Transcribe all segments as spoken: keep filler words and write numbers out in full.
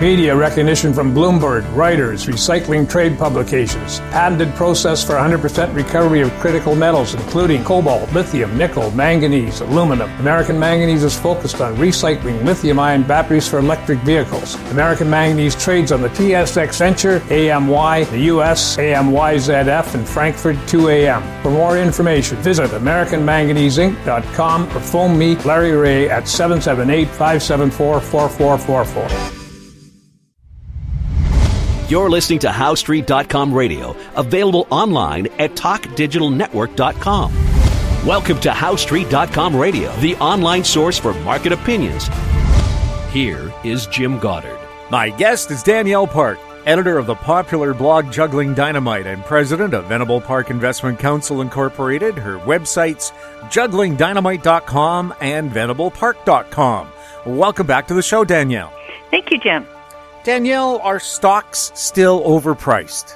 Media recognition from Bloomberg, Reuters, recycling trade publications. Patented process for one hundred percent recovery of critical metals, including cobalt, lithium, nickel, manganese, aluminum. American Manganese is focused on recycling lithium-ion batteries for electric vehicles. American Manganese trades on the T S X Venture, A M Y, the U S, A M Y Z F, and Frankfurt two A M. For more information, visit American Manganese Inc dot com or phone me, Larry Ray, at seven seven eight, five seven four, four four four four. You're listening to How Street dot com radio, available online at talk digital network dot com. Welcome to How Street dot com radio, the online source for market opinions. Here is Jim Goddard. My guest is Danielle Park, editor of the popular blog Juggling Dynamite and president of Venable Park Investment Counsel Incorporated. Her websites, juggling dynamite dot com and venable park dot com. Welcome back to the show, Danielle. Thank you, Jim. Danielle, are stocks still overpriced?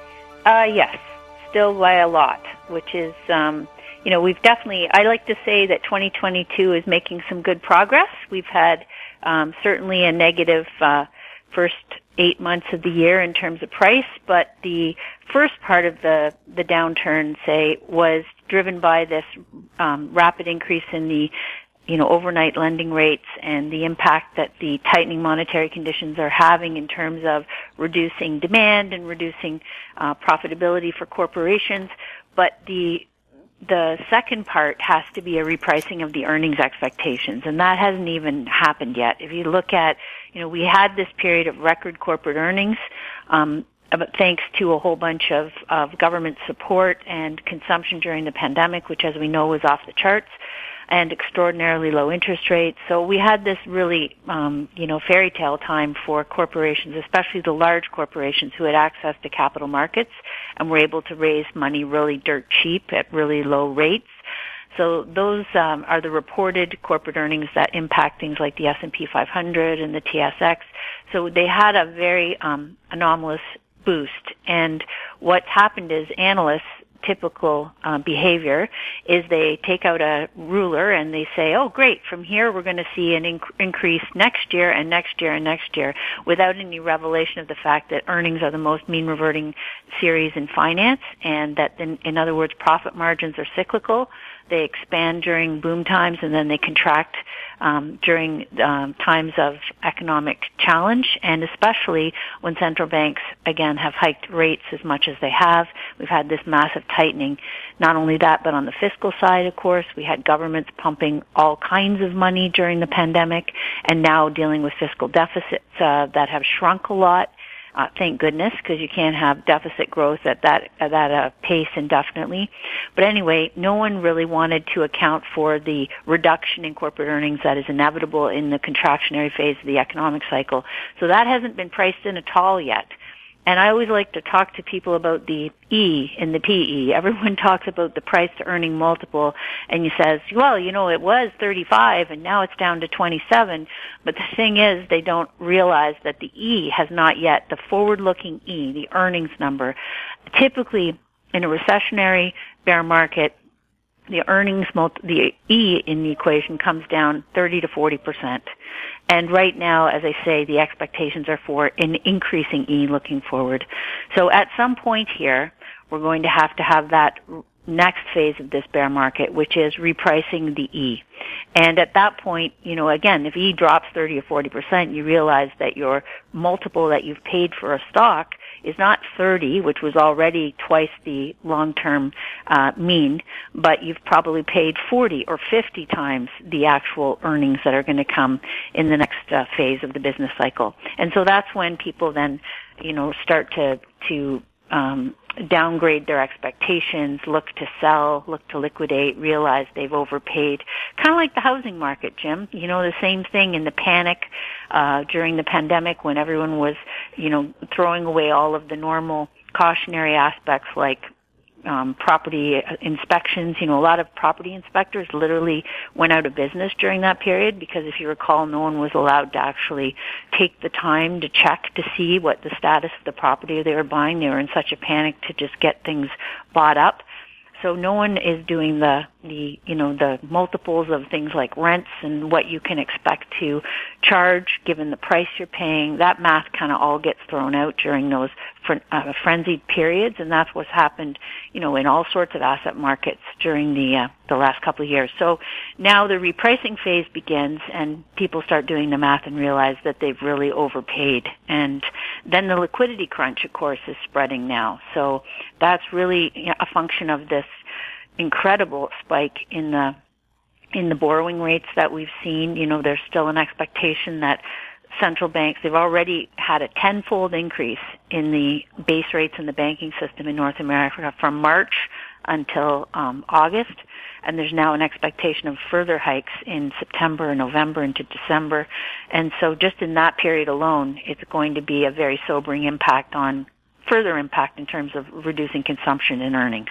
Uh, yes, still by a lot, which is, um, you know, we've definitely, I like to say that twenty twenty-two is making some good progress. We've had um, certainly a negative uh, first eight months of the year in terms of price, but the first part of the, the downturn, say, was driven by this um, rapid increase in the you know, overnight lending rates and the impact that the tightening monetary conditions are having in terms of reducing demand and reducing uh, profitability for corporations. But the the second part has to be a repricing of the earnings expectations, and that hasn't even happened yet. If you look at, you know, we had this period of record corporate earnings, um, but thanks to a whole bunch of, of government support and consumption during the pandemic, which, as we know, was off the charts, and extraordinarily low interest rates. So we had this really, um, you know, fairy tale time for corporations, especially the large corporations who had access to capital markets and were able to raise money really dirt cheap at really low rates. So those um, are the reported corporate earnings that impact things like the S and P five hundred and the T S X. So they had a very um, anomalous boost. And what's happened is analysts, typical uh, behavior is they take out a ruler and they say, oh, great, from here we're going to see an inc- increase next year and next year and next year, without any revelation of the fact that earnings are the most mean reverting series in finance, and that, in, in other words, profit margins are cyclical. They expand during boom times and then they contract um, during um, times of economic challenge, and especially when central banks, again, have hiked rates as much as they have. We've had this massive tightening. Not only that, but on the fiscal side, of course, we had governments pumping all kinds of money during the pandemic and now dealing with fiscal deficits uh, that have shrunk a lot. Uh, thank goodness, because you can't have deficit growth at that at that uh, pace indefinitely. But anyway, no one really wanted to account for the reduction in corporate earnings that is inevitable in the contractionary phase of the economic cycle. So that hasn't been priced in at all yet. And I always like to talk to people about the E in the P E. Everyone talks about the price to earning multiple, and you says, well, you know, it was thirty-five and now it's down to twenty-seven. But the thing is, they don't realize that the E has not yet, the forward-looking E, the earnings number. Typically, in a recessionary bear market, the earnings, multi- the E in the equation comes down thirty to forty percent. And right now, as I say, the expectations are for an increasing E looking forward. So at some point here, we're going to have to have that next phase of this bear market, which is repricing the E. And at that point, you know, again, if E drops thirty or forty percent, you realize that your multiple that you've paid for a stock is not thirty, which was already twice the long-term uh, mean, but you've probably paid forty or fifty times the actual earnings that are going to come in the next uh, phase of the business cycle. And so that's when people then, you know, start to to um, downgrade their expectations, look to sell, look to liquidate, realize they've overpaid. Kind of like the housing market, Jim. You know, the same thing in the panic uh, during the pandemic when everyone was, you know, throwing away all of the normal cautionary aspects like um, property inspections. You know, a lot of property inspectors literally went out of business during that period because, if you recall, no one was allowed to actually take the time to check to see what the status of the property they were buying. They were in such a panic to just get things bought up. So no one is doing the, the, you know, the multiples of things like rents and what you can expect to charge given the price you're paying. That math kind of all gets thrown out during those fr- uh, frenzied periods, and that's what's happened, you know, in all sorts of asset markets during the uh, the last couple of years. So now the repricing phase begins, and people start doing the math and realize that they've really overpaid. And then the liquidity crunch, of course, is spreading now. So that's really a function of this incredible spike in the in the borrowing rates that we've seen. You know, there's still an expectation that central banks, they've already had a tenfold increase in the base rates in the banking system in North America from March until um, August. And there's now an expectation of further hikes in September and November into December. And so just in that period alone, it's going to be a very sobering impact on, further impact in terms of reducing consumption and earnings.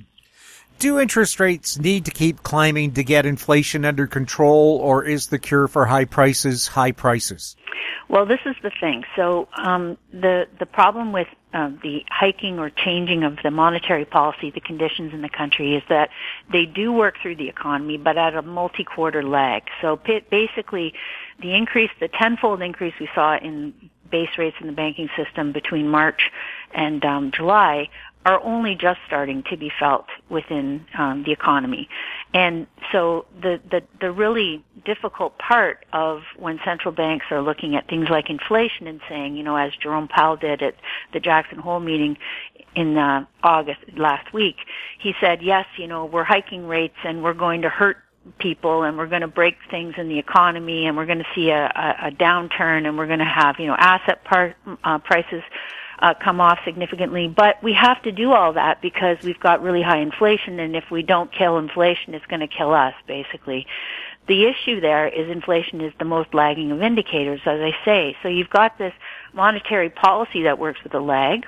Do interest rates need to keep climbing to get inflation under control, or is the cure for high prices high prices? Well, this is the thing. So um, the the problem with uh, the hiking or changing of the monetary policy, the conditions in the country, is that they do work through the economy, but at a multi-quarter lag. So p- basically, the increase, the tenfold increase we saw in base rates in the banking system between March and um, July are only just starting to be felt within um, the economy. And so the, the, the really difficult part of when central banks are looking at things like inflation and saying, you know, as Jerome Powell did at the Jackson Hole meeting in uh, August last week, he said, yes, you know, we're hiking rates and we're going to hurt people and we're going to break things in the economy and we're going to see a, a, a downturn and we're going to have, you know, asset par- uh, prices Uh, come off significantly, but we have to do all that because we've got really high inflation, and if we don't kill inflation, it's going to kill us, basically. The issue there is inflation is the most lagging of indicators, as I say. So you've got this monetary policy that works with a lag.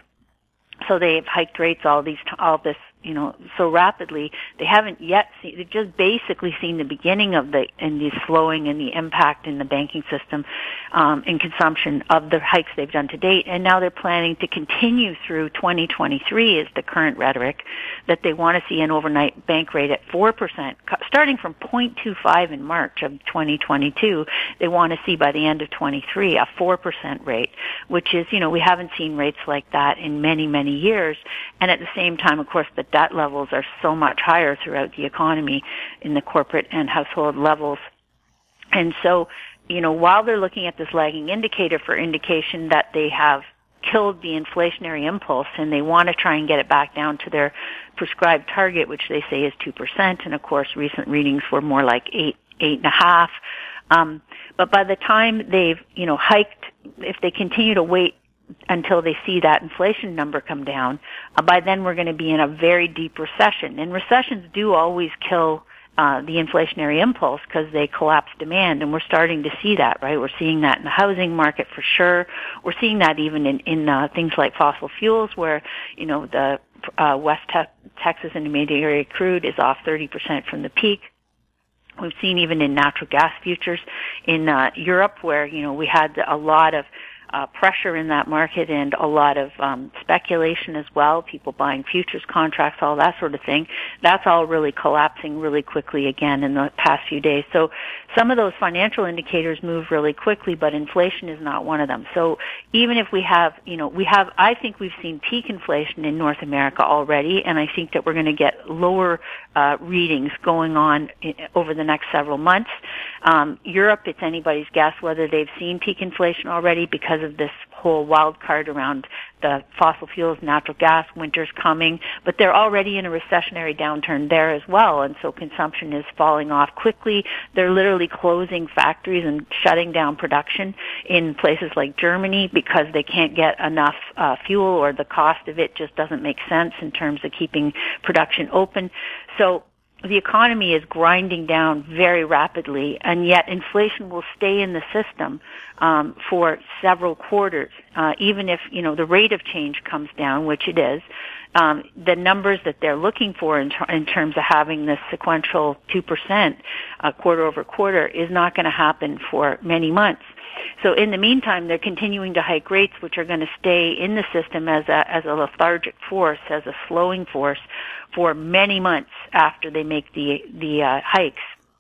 So they've hiked rates all these, all this, you know, so rapidly. They haven't yet seen, they've just basically seen the beginning of the, and the slowing and the impact in the banking system, um, and consumption of the hikes they've done to date. And now they're planning to continue through twenty twenty-three is the current rhetoric, that they want to see an overnight bank rate at four percent, starting from zero point two five in March of twenty twenty-two. They want to see by the end of twenty-three a four percent rate, which is, you know, we haven't seen rates like that in many, many years. And at the same time, of course, the debt levels are so much higher throughout the economy in the corporate and household levels. And so, you know, while they're looking at this lagging indicator for indication that they have killed the inflationary impulse and they want to try and get it back down to their prescribed target, which they say is two percent. And of course, recent readings were more like eight, eight and a half. Um, but by the time they've, you know, hiked, if they continue to wait until they see that inflation number come down, uh, by then we're going to be in a very deep recession. And recessions do always kill uh, the inflationary impulse because they collapse demand, and we're starting to see that, right? We're seeing that in the housing market for sure. We're seeing that even in, in uh, things like fossil fuels where, you know, the uh, West Te- Texas Intermediary crude is off thirty percent from the peak. We've seen even in natural gas futures in uh, Europe where, you know, we had a lot of Uh, pressure in that market and a lot of um, speculation as well, people buying futures contracts, all that sort of thing. That's all really collapsing really quickly again in the past few days. So some of those financial indicators move really quickly, but inflation is not one of them. So even if we have, you know, we have, I think we've seen peak inflation in North America already, and I think that we're going to get lower uh, readings going on in, over the next several months. Um, Europe, it's anybody's guess whether they've seen peak inflation already because of this whole wild card around the fossil fuels, natural gas, winter's coming, but they're already in a recessionary downturn there as well, and so consumption is falling off quickly. They're literally closing factories and shutting down production in places like Germany because they can't get enough uh, fuel, or the cost of it just doesn't make sense in terms of keeping production open. So the economy is grinding down very rapidly, and yet inflation will stay in the system um, for several quarters. Uh, even if, you know, the rate of change comes down, which it is, um, the numbers that they're looking for in, ter- in terms of having this sequential two percent uh, quarter over quarter is not going to happen for many months. So in the meantime, they're continuing to hike rates, which are going to stay in the system as a, as a lethargic force, as a slowing force for many months after they make the, the uh, hikes.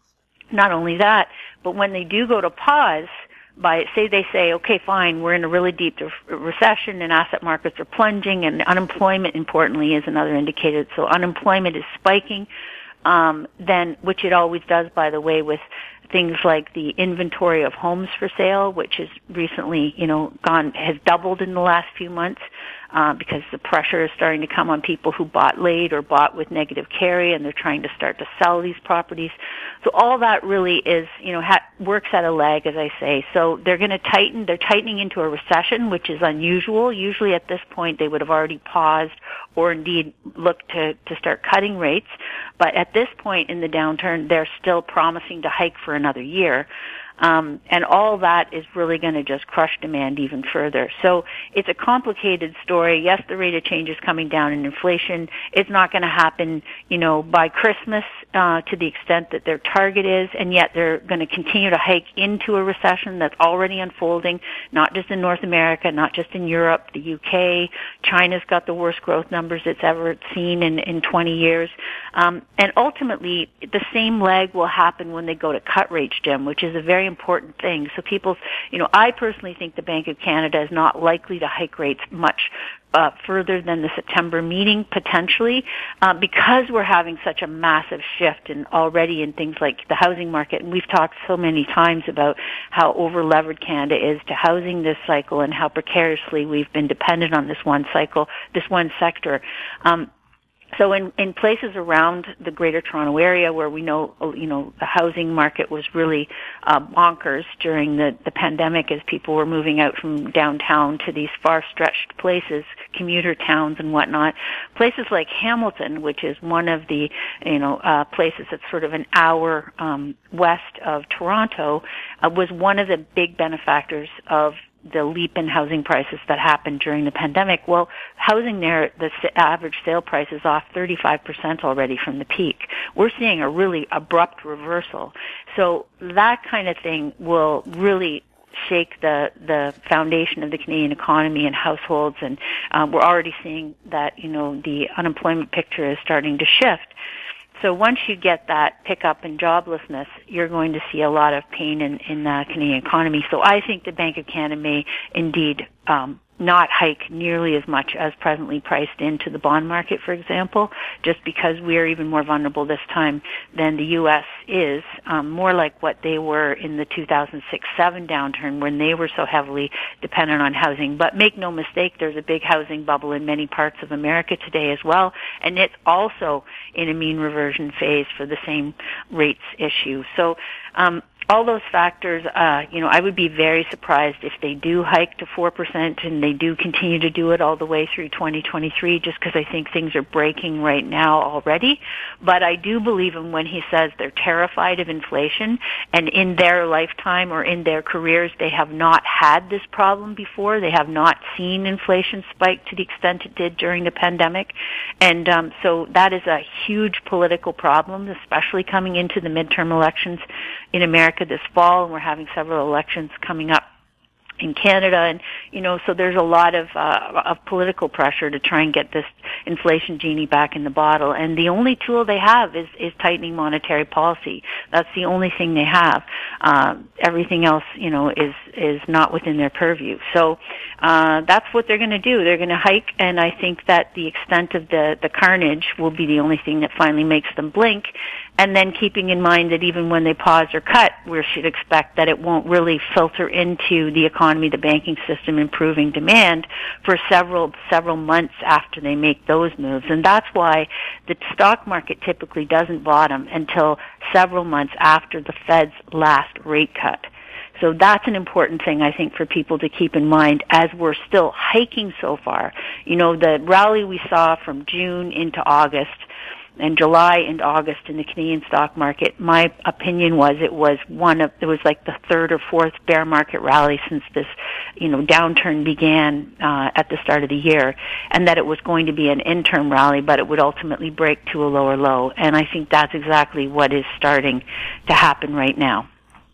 Not only that, but when they do go to pause, by say they say, okay, fine, we're in a really deep recession and asset markets are plunging and unemployment, importantly, is another indicator. So unemployment is spiking, um, then, which it always does, by the way, with things like the inventory of homes for sale, which has recently, you know, gone, has doubled in the last few months. Uh, because the pressure is starting to come on people who bought late or bought with negative carry, and they're trying to start to sell these properties. So all that really is, you know, ha- works at a lag, as I say. So they're going to tighten. They're tightening into a recession, which is unusual. Usually at this point they would have already paused or indeed looked to, to start cutting rates. But at this point in the downturn, they're still promising to hike for another year. Um, and all that is really going to just crush demand even further. So it's a complicated story. Yes, the rate of change is coming down in inflation. It's not going to happen, you know, by Christmas uh, to the extent that their target is, and yet they're going to continue to hike into a recession that's already unfolding, not just in North America, not just in Europe, the U K. China's got the worst growth numbers it's ever seen in, in twenty years. Um, and ultimately, the same lag will happen when they go to cut rates, Jim, which is a very important thing. So people, you know, I personally think the Bank of Canada is not likely to hike rates much uh, further than the September meeting, potentially, uh, because we're having such a massive shift in already in things like the housing market. And we've talked so many times about how over-levered Canada is to housing this cycle and how precariously we've been dependent on this one cycle, this one sector. Um, So in, in places around the Greater Toronto Area where we know, you know, the housing market was really uh, bonkers during the, the pandemic as people were moving out from downtown to these far-stretched places, commuter towns and whatnot, places like Hamilton, which is one of the, you know, uh, places that's sort of an hour um, west of Toronto, uh, was one of the big benefactors of the leap in housing prices that happened during the pandemic. Well, housing there, the average sale price is off thirty-five percent already from the peak. We're seeing a really abrupt reversal. So that kind of thing will really shake the the foundation of the Canadian economy and households, and uh, we're already seeing that, you know, the unemployment picture is starting to shift. So once you get that pickup in joblessness, you're going to see a lot of pain in, in the Canadian economy. So I think the Bank of Canada may indeed um, not hike nearly as much as presently priced into the bond market, for example, just because we're even more vulnerable this time than the U S is, um, more like what they were in the two thousand six seven downturn when they were so heavily dependent on housing. But make no mistake, there's a big housing bubble in many parts of America today as well, and it's also in a mean reversion phase for the same rates issue. So um, all those factors, uh, you know, I would be very surprised if they do hike to four percent and they do continue to do it all the way through twenty twenty-three, just because I think things are breaking right now already. But I do believe him when he says they're terrified of inflation, and in their lifetime or in their careers, they have not had this problem before. They have not seen inflation spike to the extent it did during the pandemic. And um, so that is a huge political problem, especially coming into the midterm elections in America this fall, and we're having several elections coming up in Canada, and you know, so there's a lot of uh, of political pressure to try and get this inflation genie back in the bottle. And the only tool they have is is tightening monetary policy. That's the only thing they have. Uh, everything else, you know, is is not within their purview. So uh, that's what they're going to do. They're going to hike, and I think that the extent of the the carnage will be the only thing that finally makes them blink. And then keeping in mind that even when they pause or cut, we should expect that it won't really filter into the economy, the banking system, improving demand for several, several months after they make those moves. And that's why the stock market typically doesn't bottom until several months after the Fed's last rate cut. So that's an important thing, I think, for people to keep in mind as we're still hiking so far. You know, the rally we saw from June into August and July and August in the Canadian stock market, my opinion was it was one of, it was like the third or fourth bear market rally since this, you know, downturn began uh, at the start of the year, and that it was going to be an interim rally, but it would ultimately break to a lower low. And I think that's exactly what is starting to happen right now.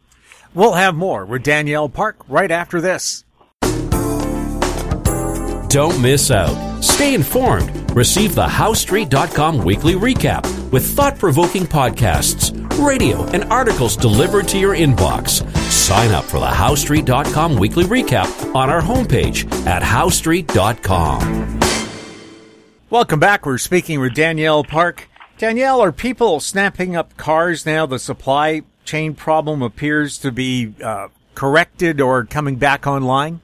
We'll have more with Danielle Park right after this. Don't miss out. Stay informed. Receive the How Street dot com weekly recap with thought-provoking podcasts, radio, and articles delivered to your inbox. Sign up for the How Street dot com weekly recap on our homepage at How Street dot com. Welcome back. We're speaking with Danielle Park. Danielle, are people snapping up cars now? The supply chain problem appears to be uh, corrected or coming back online?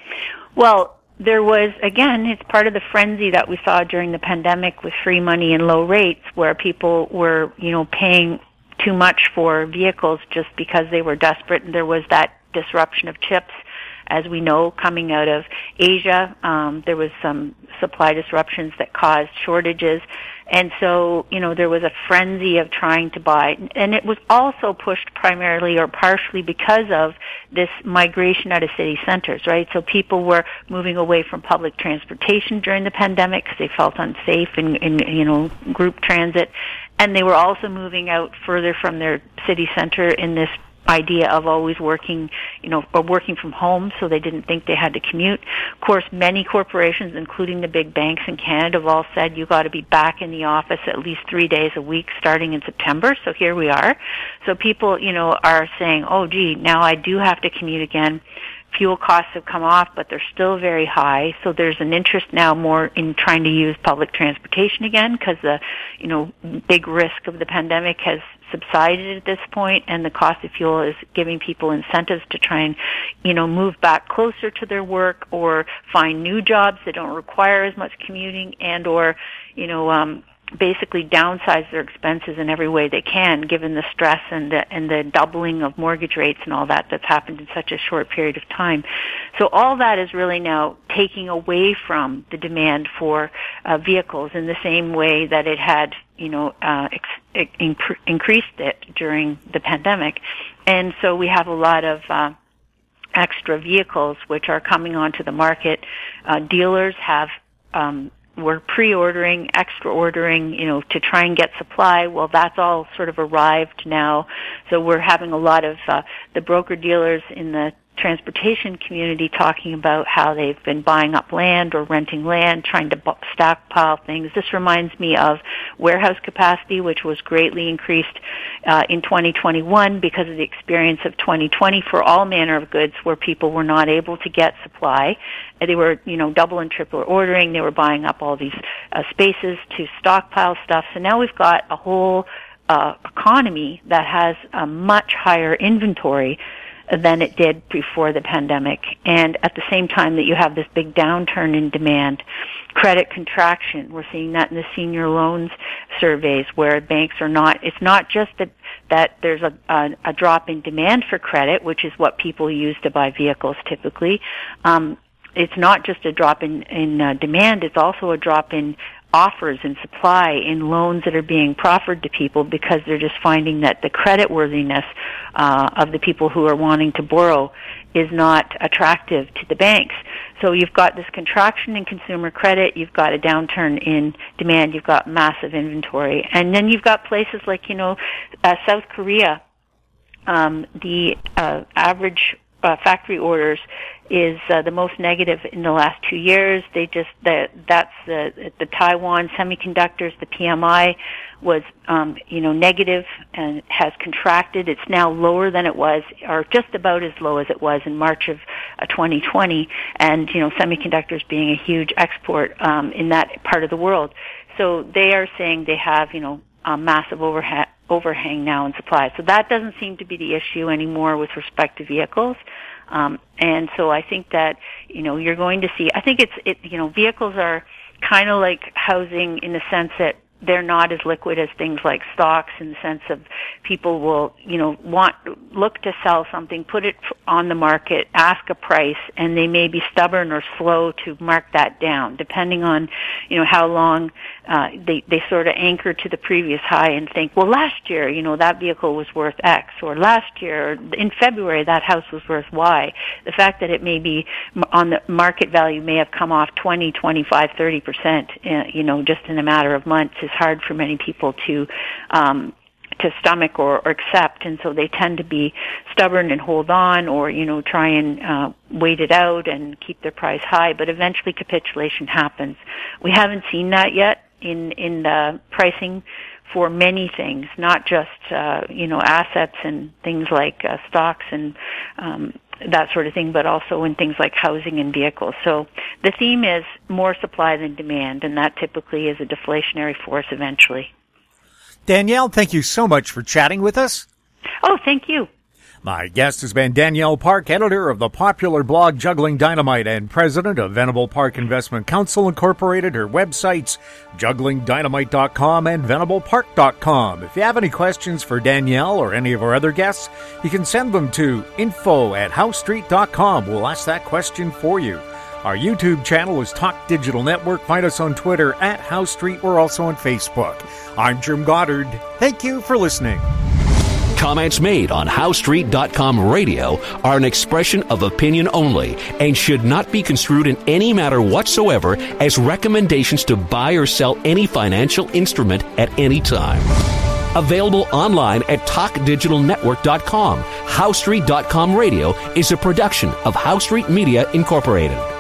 Well, there was, again, it's part of the frenzy that we saw during the pandemic with free money and low rates, where people were, you know, paying too much for vehicles just because they were desperate. And there was that disruption of chips, as we know, coming out of Asia. Um, there was some supply disruptions that caused shortages. And so, you know, there was a frenzy of trying to buy. And it was also pushed primarily or partially because of this migration out of city centers, right? So people were moving away from public transportation during the pandemic because they felt unsafe in, in, you know, group transit. And they were also moving out further from their city center in this idea of always working, you know, or working from home, so they didn't think they had to commute. Of course, many corporations, including the big banks in Canada, have all said you got to be back in the office at least three days a week starting in September. So here we are. So people, you know, are saying, oh, gee, now I do have to commute again. Fuel costs have come off, but they're still very high. So there's an interest now more in trying to use public transportation again because the, you know, big risk of the pandemic has subsided at this point, and the cost of fuel is giving people incentives to try and, you know, move back closer to their work or find new jobs that don't require as much commuting and or, you know, um, basically downsize their expenses in every way they can, given the stress and the, and the doubling of mortgage rates and all that that's happened in such a short period of time. So all that is really now taking away from the demand for uh, vehicles in the same way that it had, you know, uh, ex- inc- increased it during the pandemic. And so we have a lot of uh, extra vehicles which are coming onto the market. Uh, dealers have um, we're pre-ordering, extra-ordering, you know, to try and get supply. Well, that's all sort of arrived now. So we're having a lot of uh, the broker-dealers in the transportation community talking about how they've been buying up land or renting land, trying to stockpile things. This reminds me of warehouse capacity, which was greatly increased uh, in twenty twenty-one because of the experience of twenty twenty for all manner of goods where people were not able to get supply. They were, you know, double and triple ordering. They were buying up all these uh, spaces to stockpile stuff. So now we've got a whole uh, economy that has a much higher inventory than it did before the pandemic. And at the same time that you have this big downturn in demand, credit contraction, we're seeing that in the senior loans surveys where banks are not, it's not just that, that there's a, a, a drop in demand for credit, which is what people use to buy vehicles typically. Um, it's not just a drop in, in uh, demand, it's also a drop in offers and supply in loans that are being proffered to people because they're just finding that the credit worthiness uh, of the people who are wanting to borrow is not attractive to the banks. So you've got this contraction in consumer credit, you've got a downturn in demand, you've got massive inventory. And then you've got places like, you know, uh, South Korea, um, the uh, average uh, factory orders is uh, the most negative in the last two years. They just the, that's the the Taiwan semiconductors. The P M I was um, you know negative and has contracted. It's now lower than it was, or just about as low as it was in March of uh, twenty twenty. And you know semiconductors being a huge export um, in that part of the world. So they are saying they have you know a massive overha- overhang now in supply. So that doesn't seem to be the issue anymore with respect to vehicles. Um, and so I think that, you know, you're going to see, I think it's, it, you know, vehicles are kind of like housing in the sense that they're not as liquid as things like stocks in the sense of people will, you know, want, look to sell something, put it on the market, ask a price, and they may be stubborn or slow to mark that down, depending on, you know, how long uh, they, they sort of anchor to the previous high and think, well, last year, you know, that vehicle was worth X, or last year, in February, that house was worth Y. The fact that it may be on the market value may have come off twenty, twenty-five, thirty percent, uh, you know, just in a matter of months is hard for many people to um, to stomach or, or accept, and so they tend to be stubborn and hold on, or you know try and uh, wait it out and keep their price high. But eventually, capitulation happens. We haven't seen that yet in in the pricing for many things, not just uh, you know assets and things like uh, stocks and um, that sort of thing, but also in things like housing and vehicles. So the theme is more supply than demand, and that typically is a deflationary force eventually. Danielle, thank you so much for chatting with us. Oh, thank you. My guest has been Danielle Park, editor of the popular blog Juggling Dynamite and president of Venable Park Investment Council Incorporated. Her websites, juggling dynamite dot com and venable park dot com. If you have any questions for Danielle or any of our other guests, you can send them to info at house street dot com. We'll ask that question for you. Our YouTube channel is Talk Digital Network. Find us on Twitter at House Street. We're also on Facebook. I'm Jim Goddard. Thank you for listening. Comments made on house street dot com radio are an expression of opinion only and should not be construed in any matter whatsoever as recommendations to buy or sell any financial instrument at any time. Available online at talk digital network dot com. house street dot com radio is a production of House Street Media Incorporated.